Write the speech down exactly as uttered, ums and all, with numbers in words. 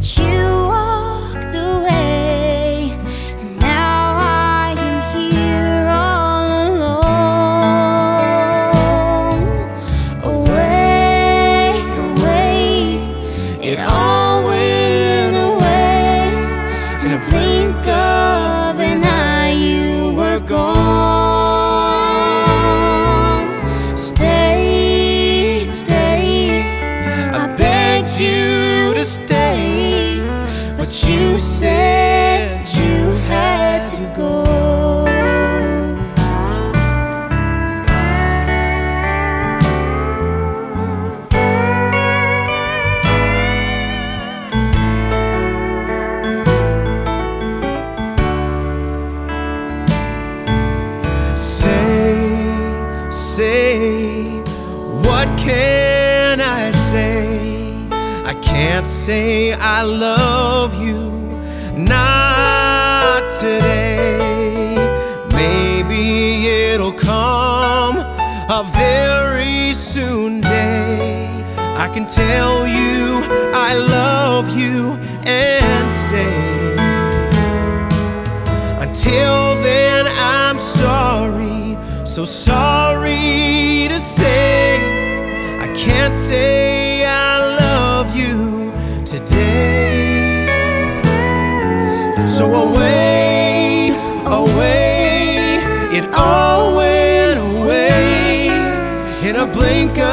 you walked away, and now I am here all alone. Away, away, it all went away. In a blink of an eye, you were gone. Stay, stay, I begged you to stay, but you said you had to go. Say, what can I say? I can't say I love you, not today. Maybe it'll come a very soon day. I can tell you I love you and stay. Until then, I'm sorry, so sorry to say, I can't say I love you today. So away, away, it all went away. In a blink